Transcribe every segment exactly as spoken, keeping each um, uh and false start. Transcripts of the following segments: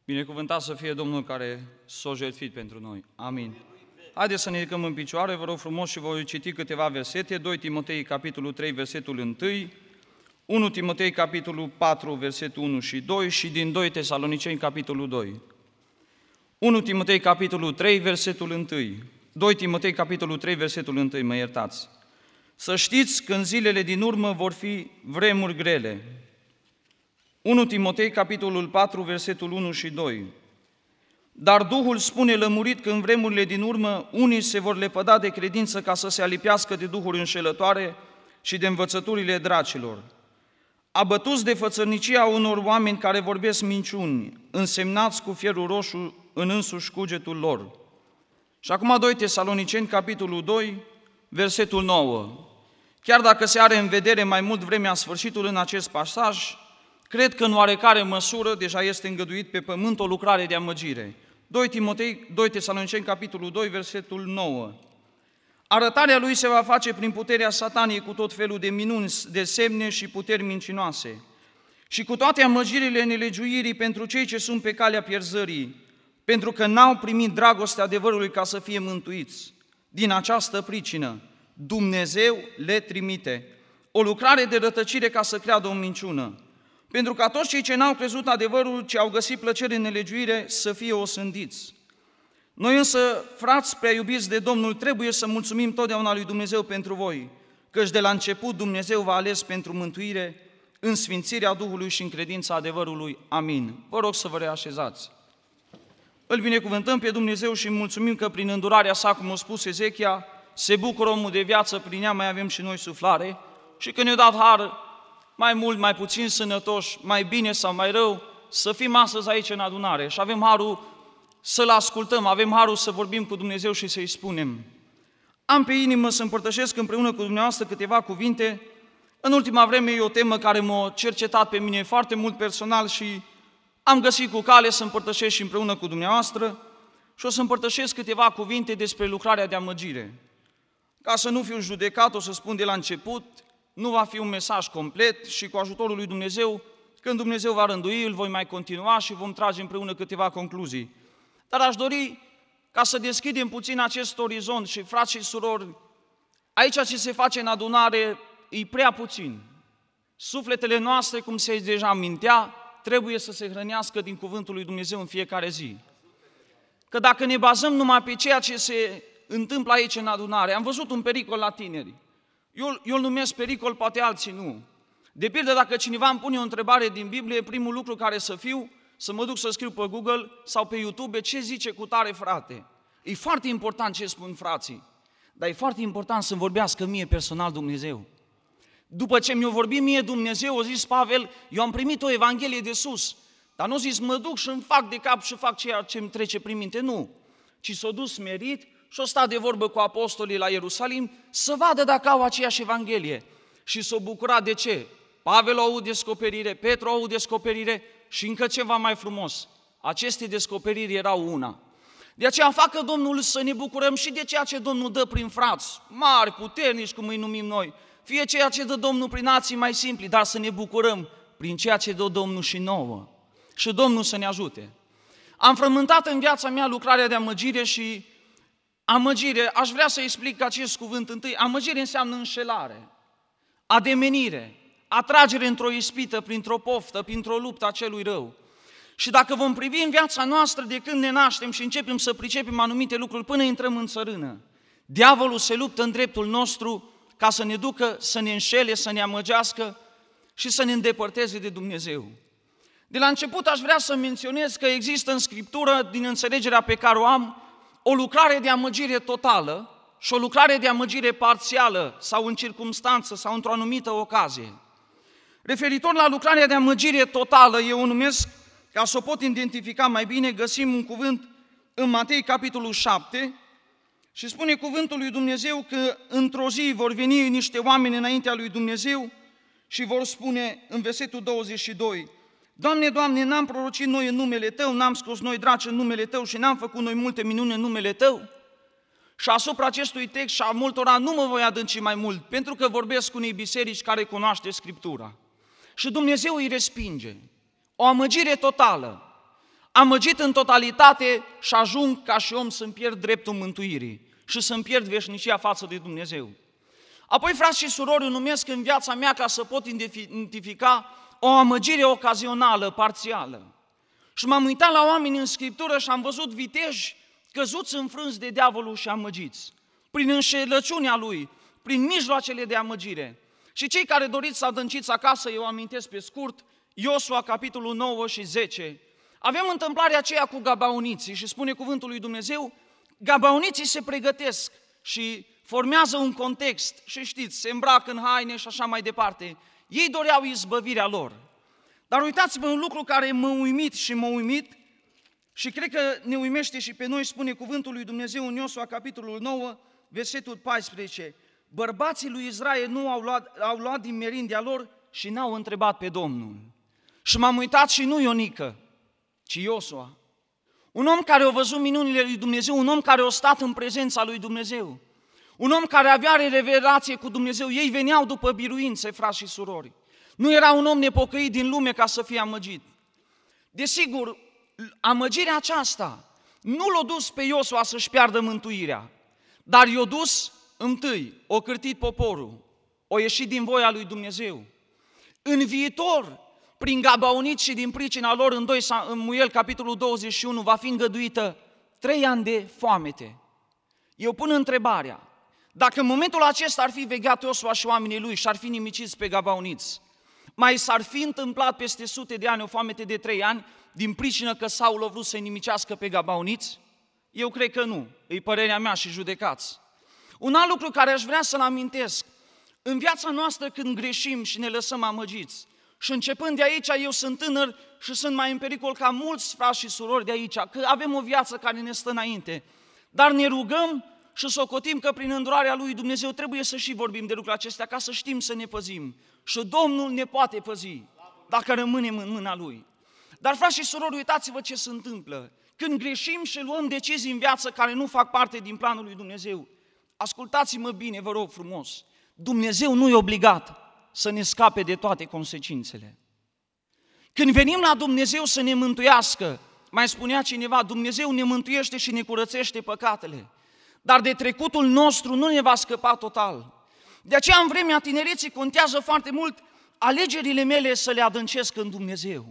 Binecuvântat să fie Domnul care s-a jertfit pentru noi. Amin. Haideți să ne ridicăm în picioare, vă rog frumos, și voi citi câteva versete. doi Timotei, capitolul trei, versetul unu, unu Timotei, capitolul patru, versetul unu și doi și din doi Tesaloniceni, capitolul doi. unu Timotei, capitolul trei, versetul unu. doi Timotei, capitolul trei, versetul unu, mă iertați. Să știți că în zilele din urmă vor fi vremuri grele. unu Timotei, capitolul patru, versetul unu și doi. Dar Duhul spune lămurit că în vremurile din urmă unii se vor lepăda de credință ca să se alipească de duhuri înșelătoare și de învățăturile dracilor, abătuți de fățărnicia unor oameni care vorbesc minciuni, însemnați cu fierul roșu în însuși cugetul lor. Și acum doi Tesaloniceni, capitolul doi, versetul nouă. Chiar dacă se are în vedere mai mult vremea sfârșitului în acest pasaj, cred că în oarecare măsură deja este îngăduit pe pământ o lucrare de amăgire. doi Timotei, doi Tesaloniceni, capitolul doi, versetul nouă. Arătarea lui se va face prin puterea sataniei cu tot felul de minuni, de semne și puteri mincinoase și cu toate amăgirile nelegiuirii pentru cei ce sunt pe calea pierzării, pentru că n-au primit dragostea adevărului ca să fie mântuiți. Din această pricină, Dumnezeu le trimite o lucrare de rătăcire ca să creadă o minciună, pentru ca toți cei ce n-au crezut adevărul, ce au găsit plăcere în nelegiuire, să fie osândiți. Noi însă, frați prea iubiți de Domnul, trebuie să mulțumim totdeauna lui Dumnezeu pentru voi, căci de la început Dumnezeu v-a ales pentru mântuire, în sfințirea Duhului și în credința adevărului. Amin. Vă rog să vă reașezați. Îl binecuvântăm pe Dumnezeu și mulțumim că prin îndurarea sa, cum a spus Ezechia, se bucură omul de viață, prin ea mai avem și noi suflare și că ne-a dat har mai mult, mai puțin sănătoși, mai bine sau mai rău, să fim astăzi aici în adunare și avem harul să-L ascultăm, avem harul să vorbim cu Dumnezeu și să-i spunem. Am pe inimă să împărtășesc împreună cu dumneavoastră câteva cuvinte. În ultima vreme e o temă care m-a cercetat pe mine foarte mult personal și am găsit cu cale să împărtășesc și împreună cu dumneavoastră și o să împărtășesc câteva cuvinte despre lucrarea de amăgire. Ca să nu fiu judecat, o să spun de la început, nu va fi un mesaj complet și cu ajutorul lui Dumnezeu, când Dumnezeu va rândui, îl voi mai continua și vom trage împreună câteva concluzii. Dar aș dori ca să deschidem puțin acest orizont și, frați și surori, aici ce se face în adunare e prea puțin. Sufletele noastre, cum se deja amintea, trebuie să se hrănească din cuvântul lui Dumnezeu în fiecare zi. Că dacă ne bazăm numai pe ceea ce se întâmplă aici în adunare, am văzut un pericol la tineri. Eu, eu îl numesc pericol, poate alții nu. De pildă, dacă cineva îmi pune o întrebare din Biblie, primul lucru care să fiu, să mă duc să scriu pe Google sau pe YouTube, ce zice cu tare frate. E foarte important ce spun frații, dar e foarte important să-mi vorbească mie personal Dumnezeu. După ce mi-a vorbit mie Dumnezeu, a zis Pavel, eu am primit o Evanghelie de sus, dar nu zis mă duc și îmi fac de cap și fac ceea ce îmi trece prin minte, nu. Ci s-a dus smerit și a stat de vorbă cu apostolii la Ierusalim să vadă dacă au aceeași Evanghelie. Și s-a bucurat de ce? Pavel a avut descoperire, Petru a avut descoperire și încă ceva mai frumos. Aceste descoperiri erau una. De aceea facă Domnul să ne bucurăm și de ceea ce Domnul dă prin frați, mari, puternici, cum îi numim noi, fie ceea ce dă Domnul prin alții mai simpli, dar să ne bucurăm prin ceea ce dă Domnul și nouă. Și Domnul să ne ajute. Am frământat în viața mea lucrarea de amăgire și amăgire, aș vrea să explic acest cuvânt întâi. Amăgire înseamnă înșelare, ademenire, atragere într-o ispită, printr-o poftă, printr-o luptă a celui rău. Și dacă vom privi în viața noastră de când ne naștem și începem să pricepem anumite lucruri până intrăm în țărână, diavolul se luptă în dreptul nostru ca să ne ducă, să ne înșele, să ne amăgească și să ne îndepărteze de Dumnezeu. De la început aș vrea să menționez că există în Scriptură, din înțelegerea pe care o am, o lucrare de amăgire totală și o lucrare de amăgire parțială sau în circumstanță sau într-o anumită ocazie. Referitor la lucrarea de amăgire totală, eu o numesc, ca să o pot identifica mai bine, găsim un cuvânt în Matei, capitolul șapte, și spune cuvântul lui Dumnezeu că într-o zi vor veni niște oameni înaintea lui Dumnezeu și vor spune în versetul douăzeci și doi, Doamne, Doamne, n-am prorocit noi în numele Tău, n-am scos noi draci în numele Tău și n-am făcut noi multe minuni în numele Tău? Și asupra acestui text și a multora nu mă voi adânci mai mult, pentru că vorbesc cu unei biserici care cunoaște Scriptura. Și Dumnezeu îi respinge. O amăgire totală. amăgit în totalitate și ajung ca și om să-mi pierd dreptul mântuirii și să-mi pierd veșnicia față de Dumnezeu. Apoi, frați și surori, numesc în viața mea ca să pot identifica o amăgire ocazională, parțială. Și m-am uitat la oameni în Scriptură și am văzut viteji căzuți înfrânți de diavolul și amăgiți, prin înșelăciunea lui, prin mijloacele de amăgire. Și cei care doriți să adânciți acasă, eu amintesc pe scurt, Iosua, capitolul nouă și zece. Avem întâmplarea aceea cu gabaoniții și spune cuvântul lui Dumnezeu, gabaoniții se pregătesc și formează un context și știți, se îmbracă în haine și așa mai departe. Ei doreau izbăvirea lor. Dar uitați-vă un lucru care m-a uimit și m-a uimit și cred că ne uimește și pe noi, spune cuvântul lui Dumnezeu în Iosua, capitolul nouă, versetul paisprezece. Bărbații lui Israel nu au luat, au luat din merindea lor și n-au întrebat pe Domnul. Și m-am uitat și nu Ionică, ci Iosua. Un om care a văzut minunile lui Dumnezeu, un om care a stat în prezența lui Dumnezeu, un om care avea revelație cu Dumnezeu. Ei veneau după biruințe, frați și surori. Nu era un om nepocăit din lume ca să fie amăgit. Desigur, amăgirea aceasta nu l-a dus pe Iosua să-și piardă mântuirea, dar i-a dus întâi, o cârtit poporul, o ieșit din voia lui Dumnezeu. În viitor, prin gabaoniți și din pricina lor, în doi Samuel, capitolul douăzeci și unu, va fi îngăduită trei ani de foamete. Eu pun întrebarea, dacă în momentul acesta ar fi vegheat Iosua și oamenii lui și ar fi nimiciți pe gabaoniți, mai s-ar fi întâmplat peste sute de ani o foamete de trei ani din pricină că Saul a vrut să-i nimicească pe gabaoniți? Eu cred că nu, e părerea mea și judecați. Un alt lucru care aș vrea să-l amintesc, în viața noastră când greșim și ne lăsăm amăgiți, și începând de aici, eu sunt tânăr și sunt mai în pericol ca mulți frați și surori de aici, că avem o viață care ne stă înainte, dar ne rugăm și socotim că prin îndurarea lui Dumnezeu trebuie să și vorbim de lucrurile acestea ca să știm să ne păzim. Și Domnul ne poate păzi dacă rămânem în mâna Lui. Dar, frați și surori, uitați-vă ce se întâmplă. Când greșim și luăm decizii în viață care nu fac parte din planul lui Dumnezeu, ascultați-mă bine, vă rog frumos, Dumnezeu nu e obligat să ne scape de toate consecințele. Când venim la Dumnezeu să ne mântuiască, mai spunea cineva, Dumnezeu ne mântuiește și ne curățește păcatele, dar de trecutul nostru nu ne va scăpa total. De aceea, în vremea tinereții, contează foarte mult alegerile mele să le adâncesc în Dumnezeu.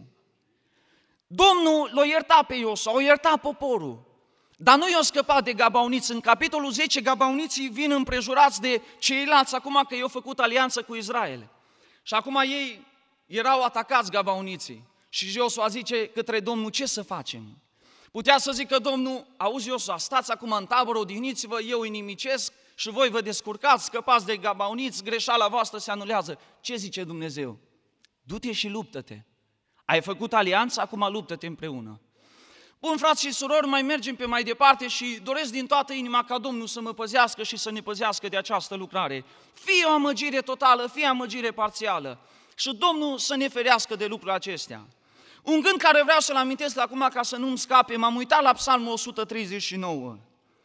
Domnul l-a iertat pe Iosua, o iertat poporul, dar nu i-a scăpat de gabauniți. În capitolul zece, gabauniții vin împrejurați de ceilalți acum că i-au făcut alianță cu Israel. Și acum ei erau atacați, gabauniții. Și Iosua zice către Domnul, ce să facem? Putea să zică Domnul, auzi Iosua, stați acum în tabără, odihniți-vă, eu îi nimicesc și voi vă descurcați, scăpați de gabauniți, greșeala voastră se anulează. Ce zice Dumnezeu? Du-te și luptă-te. Ai făcut alianță, acum luptă-te împreună. Bun, frați și surori, mai mergem pe mai departe și doresc din toată inima ca Domnul să mă păzească și să ne păzească de această lucrare. Fie o amăgire totală, fie amăgire parțială. Și Domnul să ne ferească de lucrurile acestea. Un gând care vreau să-l amintesc acum ca să nu-mi scape, m-am uitat la Psalmul o sută treizeci și nouă.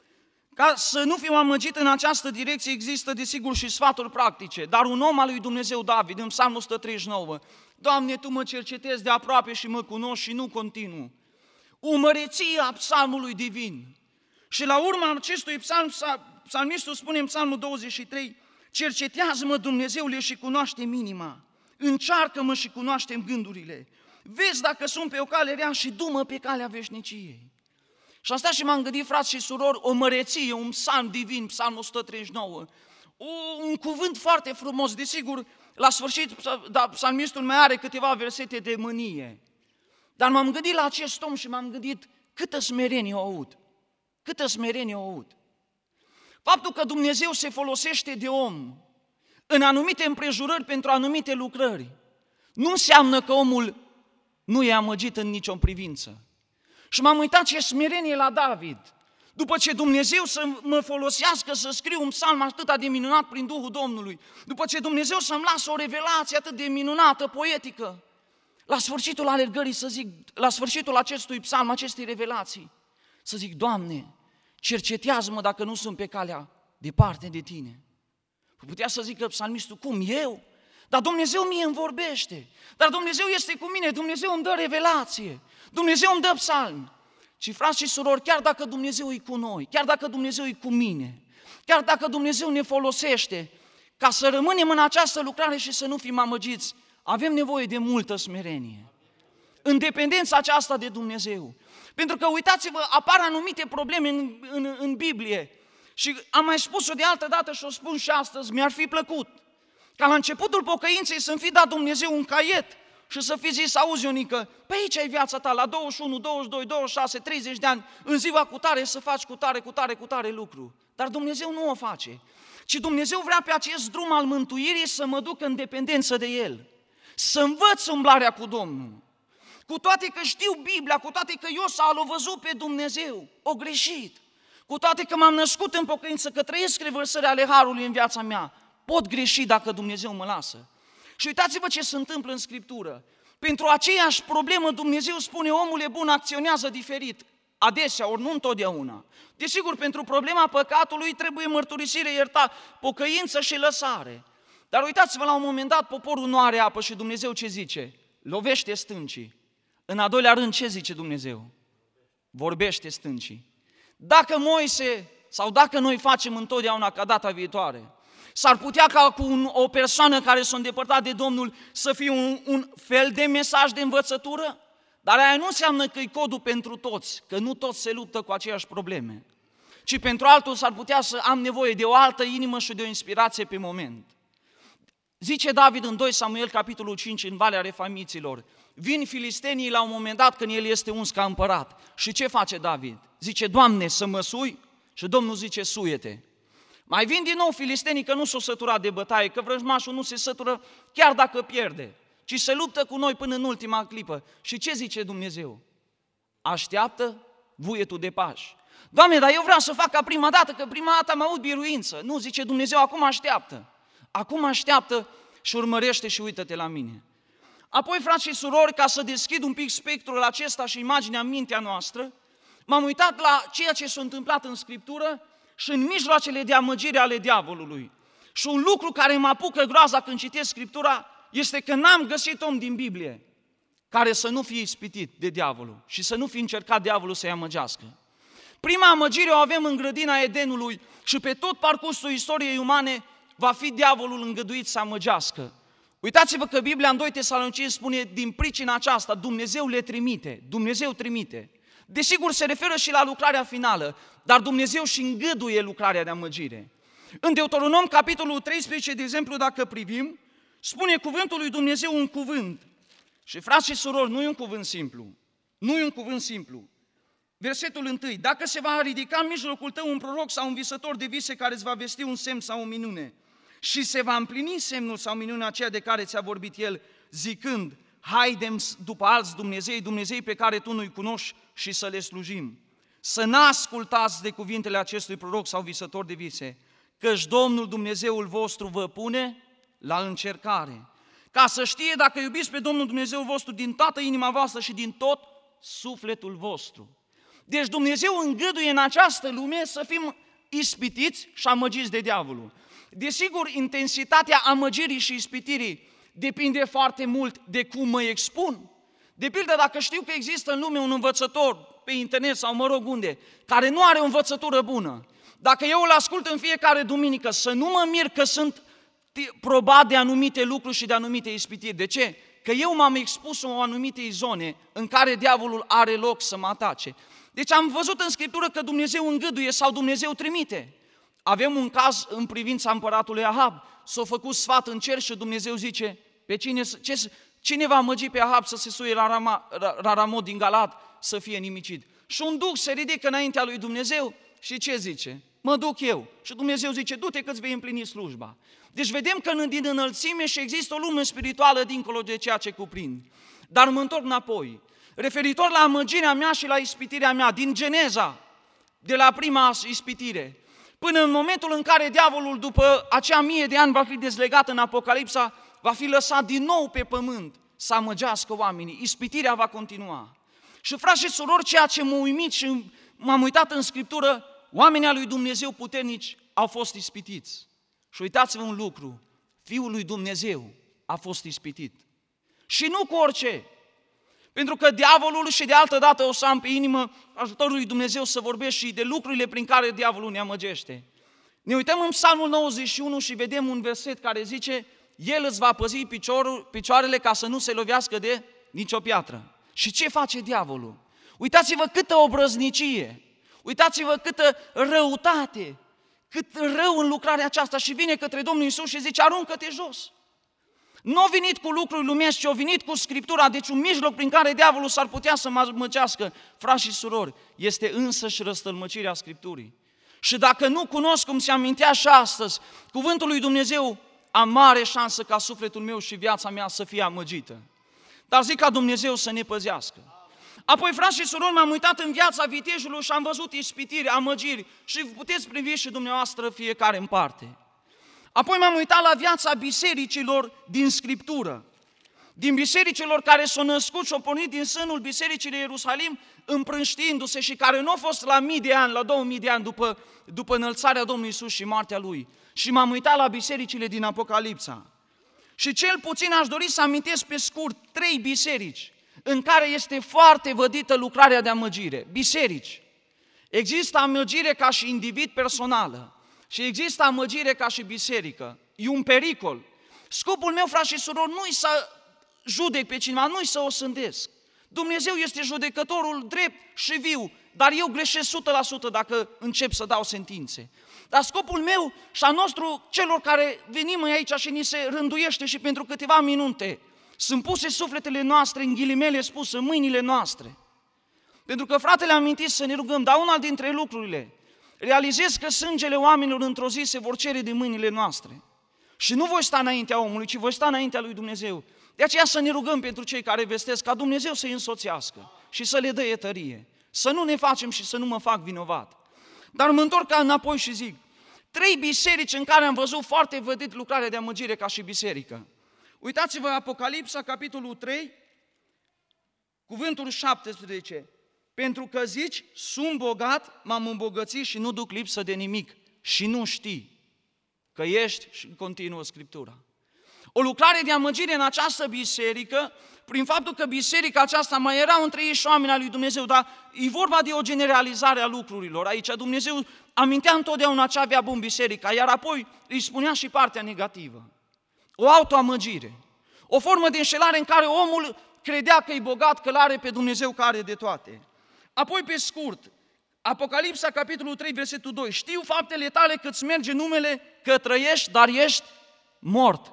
Ca să nu fiu amăgit în această direcție, există desigur și sfaturi practice, dar un om al lui Dumnezeu, David, în Psalmul o sută treizeci și nouă, Doamne, Tu mă cercetezi de aproape și mă cunoști și nu continuu. O măreție a psalmului divin. Și la urma acestui psalm, psalmistul spune în Psalmul douăzeci și trei, cercetează-mă, Dumnezeule, și cunoaște-mi inima, încearcă-mă și cunoaște-mi gândurile, vezi dacă sunt pe o cale rea și du-mă pe calea veșniciei. Și asta și m-am gândit, frați și surori, o măreție, un psalm divin, Psalmul o sută treizeci și nouă, o, un cuvânt foarte frumos, desigur, la sfârșit, da, psalmistul mai are câteva versete de mânie. Dar m-am gândit la acest om și m-am gândit câtă smerenie o aud, câtă smerenie o aud. Faptul că Dumnezeu se folosește de om în anumite împrejurări pentru anumite lucrări, nu înseamnă că omul nu e amăgit în nicio privință. Și m-am uitat ce smerenie la David. După ce Dumnezeu să mă folosească să scriu un psalm atât de minunat prin Duhul Domnului, după ce Dumnezeu să-mi lasă o revelație atât de minunată, poetică, la sfârșitul alergării să zic, la sfârșitul acestui psalm, acestei revelații, să zic, Doamne, cercetează-mă dacă nu sunt pe calea departe de Tine. Putea să zică psalmistul, cum eu? Dar Dumnezeu mie îmi vorbește, dar Dumnezeu este cu mine, Dumnezeu îmi dă revelație, Dumnezeu îmi dă psalmi. Și frați și surori, chiar dacă Dumnezeu e cu noi, chiar dacă Dumnezeu e cu mine, chiar dacă Dumnezeu ne folosește, ca să rămânem în această lucrare și să nu fim amăgiți, avem nevoie de multă smerenie. În dependența aceasta de Dumnezeu. Pentru că, uitați-vă, apar anumite probleme în, în, în Biblie. Și am mai spus-o de altă dată și o spun și astăzi, mi-ar fi plăcut ca la începutul pocăinței să-mi fi dat Dumnezeu un caiet și să fi zis, auzi, Ionică, pe aici ai viața ta, la douăzeci și unu, douăzeci și doi, douăzeci și șase, treizeci de ani, în ziua cu tare să faci cu tare, cu tare, cu tare lucru. Dar Dumnezeu nu o face. Ci Dumnezeu vrea pe acest drum al mântuirii să mă duc în dependență de El. Să învăț umblarea cu Domnul. Cu toate că știu Biblia, cu toate că eu s-a văzut pe Dumnezeu, o greșit. Cu toate că m-am născut în pocăință, că trăiesc revărsări ale Harului în viața mea, pot greși dacă Dumnezeu mă lasă. Și uitați-vă ce se întâmplă în Scriptură. Pentru aceeași problemă Dumnezeu spune, omule bun acționează diferit. Adesea, ori nu întotdeauna. Desigur, pentru problema păcatului trebuie mărturisire, ierta, pocăință și lăsare. Dar uitați-vă, la un moment dat poporul nu are apă și Dumnezeu ce zice? Lovește stâncii. În a doilea rând, ce zice Dumnezeu? Vorbește stâncii. Dacă Moise, sau dacă noi facem întotdeauna ca data viitoare, s-ar putea ca cu un, o persoană care s-a îndepărtat de Domnul să fie un, un fel de mesaj de învățătură? Dar aia nu înseamnă că e codul pentru toți, că nu toți se luptă cu aceeași probleme, ci pentru altul s-ar putea să am nevoie de o altă inimă și de o inspirație pe moment. Zice David în doi Samuel, capitolul cinci, în Valea Refamiților, vin filistenii la un moment dat când el este uns ca împărat. Și ce face David? Zice, Doamne, să mă sui? Și Domnul zice, suie-te. Mai vin din nou filistenii că nu s-o săturat de bătaie, că vrăjmașul nu se sătură chiar dacă pierde, ci se luptă cu noi până în ultima clipă. Și ce zice Dumnezeu? Așteaptă vuietul de pași. Doamne, dar eu vreau să fac ca prima dată, că prima dată am avut biruință. Nu, zice Dumnezeu, acum așteaptă. Acum așteaptă și urmărește și uită-te la mine. Apoi, frați și surori, ca să deschid un pic spectrul acesta și imaginea în mintea noastră, m-am uitat la ceea ce s-a întâmplat în Scriptură și în mijloacele de amăgire ale diavolului. Și un lucru care mă apucă groaza când citesc Scriptura este că n-am găsit om din Biblie care să nu fie ispitit de diavolul și să nu fie încercat diavolul să-i amăgească. Prima amăgire o avem în grădina Edenului și pe tot parcursul istoriei umane va fi diavolul îngăduit să amăgească. Uitați-vă că Biblia în doi Tesaloniceni spune, din pricina aceasta, Dumnezeu le trimite, Dumnezeu trimite. Desigur, se referă și la lucrarea finală, dar Dumnezeu și îngăduie lucrarea de amăgire. În Deuteronom, capitolul treisprezece, de exemplu, dacă privim, spune cuvântul lui Dumnezeu un cuvânt. Și frați și surori, nu e un cuvânt simplu, nu e un cuvânt simplu. Versetul întâi, dacă se va ridica în mijlocul tău un proroc sau un visător de vise care îți va vesti un semn sau o minune și se va împlini semnul sau minunea aceea de care ți-a vorbit el, zicând, haidem după alți Dumnezei, Dumnezei pe care tu nu-i cunoști și să le slujim. Să n-ascultați de cuvintele acestui proroc sau visător de vise, căci Domnul Dumnezeul vostru vă pune la încercare, ca să știe dacă iubiți pe Domnul Dumnezeul vostru din toată inima voastră și din tot sufletul vostru. Deci Dumnezeu îngăduie în această lume să fim ispitiți și amăgiți de diavolul. Desigur, intensitatea amăgirii și ispitirii depinde foarte mult de cum mă expun. De pildă, dacă știu că există în lume un învățător pe internet sau mă rog unde, care nu are o învățătură bună, dacă eu îl ascult în fiecare duminică, să nu mă mir că sunt probat de anumite lucruri și de anumite ispitiri. De ce? Că eu m-am expus în anumite zone în care diavolul are loc să mă atace. Deci am văzut în Scriptură că Dumnezeu îngăduie sau Dumnezeu trimite. Avem un caz în privința împăratului Ahab. S-a făcut sfat în cer și Dumnezeu zice, pe cine, ce, cine va măgi pe Ahab să se suie la, Rama, la Ramot din Galad să fie nimicit? Și un duc se ridică înaintea lui Dumnezeu și ce zice? Mă duc eu. Și Dumnezeu zice, du-te că îți vei împlini slujba. Deci vedem că din înălțime și există o lume spirituală dincolo de ceea ce cuprind. Dar mă întorc înapoi. Referitor la amăgirea mea și la ispitirea mea, din Geneza, de la prima ispitire, până în momentul în care diavolul, după acea mie de ani, va fi dezlegat în Apocalipsa, va fi lăsat din nou pe pământ să amăgească oamenii. Ispitirea va continua. Și frați și surori, ceea ce m-a uimit și m-am uitat în Scriptură, oamenii lui Dumnezeu puternici au fost ispitiți. Și uitați-vă un lucru, Fiul lui Dumnezeu a fost ispitit. Și nu cu orice. Pentru că diavolul, și de altă dată o să am pe inimă ajutorul lui Dumnezeu să vorbesc și de lucrurile prin care diavolul ne amăgește. Ne uităm în Psalmul nouăzeci și unu și vedem un verset care zice: El îți va păzi piciorul, picioarele ca să nu se lovească de nicio piatră. Și ce face diavolul? Uitați-vă câtă obrăznicie, uitați-vă câtă răutate, cât rău în lucrarea aceasta, și vine către Domnul Iisus și zice: aruncă-te jos. Nu a venit cu lucruri lumești, ci a venit cu Scriptura, deci un mijloc prin care diavolul s-ar putea să mă măcească. Frați și surori, este însăși răstălmăcirea Scripturii. Și dacă nu cunosc, cum se amintea și astăzi, cuvântul lui Dumnezeu, am mare șansă ca sufletul meu și viața mea să fie amăgită. Dar zic ca Dumnezeu să ne păzească. Apoi, frați și surori, m-am uitat în viața vitejului și am văzut ispitiri, amăgiri, și puteți privi și dumneavoastră fiecare în parte. Apoi m-am uitat la viața bisericilor din Scriptură, din bisericilor care s-au născut și au pornit din sânul bisericii de Ierusalim, împrânștindu-se, și care nu au fost la mii de ani, la două mii de ani după, după înălțarea Domnului Iisus și moartea Lui. Și m-am uitat la bisericile din Apocalipsa. Și cel puțin aș dori să amintesc pe scurt trei biserici în care este foarte vădită lucrarea de amăgire. Biserici. Există amăgire ca și individ personală și există amăgire ca și biserică. E un pericol. Scopul meu, frați și surori, nu-i să judec pe cineva, nu-i să o sândesc. Dumnezeu este judecătorul drept și viu, dar eu greșesc o sută la sută dacă încep să dau sentințe. Dar scopul meu și al nostru, celor care venim aici și ni se rânduiește și pentru câteva minute, sunt puse sufletele noastre, în ghilimele spus, în mâinile noastre. Pentru că, fratele, am amintit să ne rugăm, dar una dintre lucrurile, realizez că sângele oamenilor într-o zi se vor cere din mâinile noastre. Și nu voi sta înaintea omului, ci voi sta înaintea lui Dumnezeu. De aceea să ne rugăm pentru cei care vestesc, ca Dumnezeu să-i însoțească și să le dă tărie. Să nu ne facem și să nu mă fac vinovat. Dar mă întorc înapoi și zic, trei biserici în care am văzut foarte vădit lucrarea de amăgire ca și biserică. Uitați-vă Apocalipsa, capitolul trei, cuvântul șaptesprezece. Pentru că zici, sunt bogat, m-am îmbogățit și nu duc lipsă de nimic. Și nu știi că ești, și continuă Scriptura. O lucrare de amăgire în această biserică, prin faptul că biserica aceasta mai erau între ei și oameni al lui Dumnezeu, dar e vorba de o generalizare a lucrurilor. Aici Dumnezeu amintea întotdeauna ce avea bun biserica, iar apoi îi spunea și partea negativă. O autoamăgire, o formă de înșelare în care omul credea că e bogat, că l-are pe Dumnezeu care de toate. Apoi, pe scurt, Apocalipsa, capitolul trei, versetul doi. Știu faptele tale că-ți merge numele, că trăiești, dar ești mort.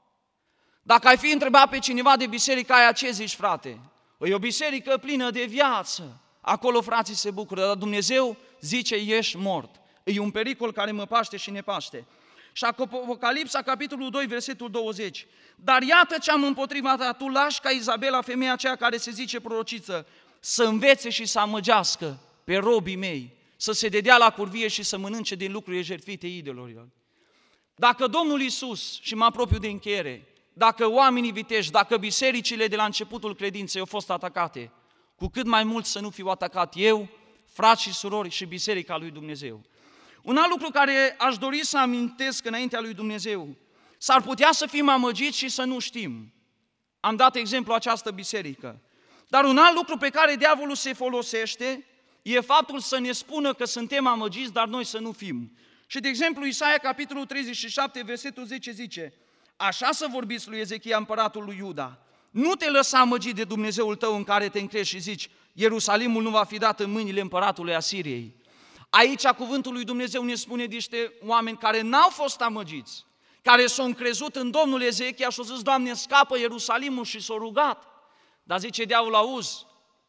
Dacă ai fi întrebat pe cineva de biserica aia, ce zici, frate? E o biserică plină de viață. Acolo frații se bucură, dar Dumnezeu zice, ești mort. E un pericol care mă paște și ne paște. Și Apocalipsa, capitolul doi, versetul douăzeci. Dar iată ce am împotriva ta, tu lași ca Izabela, femeia aceea care se zice prorociță, să învețe și să amăgească pe robii mei, să se dedea la curvie și să mănânce din lucrurile jertfite idorilor. Dacă Domnul Iisus, și mă apropiu de încheiere, dacă oamenii viteji, dacă bisericile de la începutul credinței au fost atacate, cu cât mai mult să nu fiu atacat eu, frați și surori și biserica lui Dumnezeu. Un alt lucru care aș dori să amintesc înaintea lui Dumnezeu, s-ar putea să fim amăgiți și să nu știm. Am dat exemplu această biserică. Dar un alt lucru pe care diavolul se folosește e faptul să ne spună că suntem amăgiți, dar noi să nu fim. Și de exemplu Isaia, capitolul treizeci și șapte, versetul zece zice, așa să vorbiți lui Ezechia, împăratul lui Iuda, nu te lăsa amăgit de Dumnezeul tău în care te încrești și zici, Ierusalimul nu va fi dat în mâinile împăratului Asiriei. Aici cuvântul lui Dumnezeu ne spune niște oameni care n-au fost amăgiți, care s-au încrezut în Domnul Ezechia și au zis, Doamne, scapă Ierusalimul, și s-au rugat. Dar zice diavolul, auzi,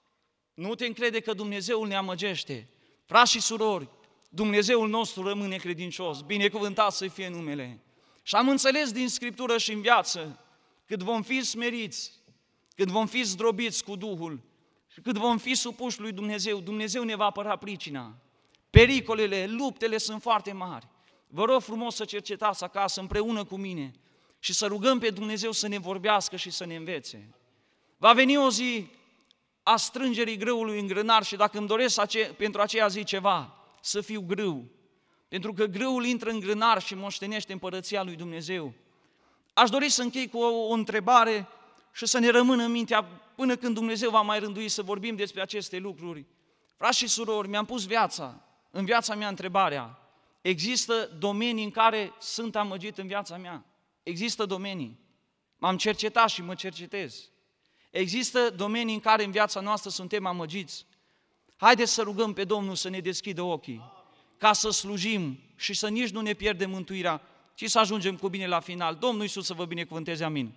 nu te încrede că Dumnezeul ne amăgește. Frați și surori, Dumnezeul nostru rămâne credincios, binecuvântat să fie numele. Și am înțeles din Scriptură și în viață, cât vom fi smeriți, cât vom fi zdrobiți cu Duhul și cât vom fi supuși lui Dumnezeu, Dumnezeu ne va apăra pricina. Pericolele, luptele sunt foarte mari. Vă rog frumos să cercetați acasă împreună cu mine și să rugăm pe Dumnezeu să ne vorbească și să ne învețe. Va veni o zi a strângerii grâului în grânar și dacă îmi doresc ace- pentru aceea zi ceva, să fiu grâu. Pentru că grâul intră în grânar și moștenește împărăția lui Dumnezeu. Aș dori să închei cu o, o întrebare și să ne rămână în mintea până când Dumnezeu va mai rândui să vorbim despre aceste lucruri. Frați și surori, mi-am pus viața, în viața mea întrebarea, există domenii în care sunt amăgit în viața mea? Există domenii. M-am cercetat și mă cercetez. Există domenii în care în viața noastră suntem amăgiți. Haideți să rugăm pe Domnul să ne deschidă ochii, ca să slujim și să nici nu ne pierdem mântuirea, ci să ajungem cu bine la final. Domnul Iisus să vă binecuvânteze, amin.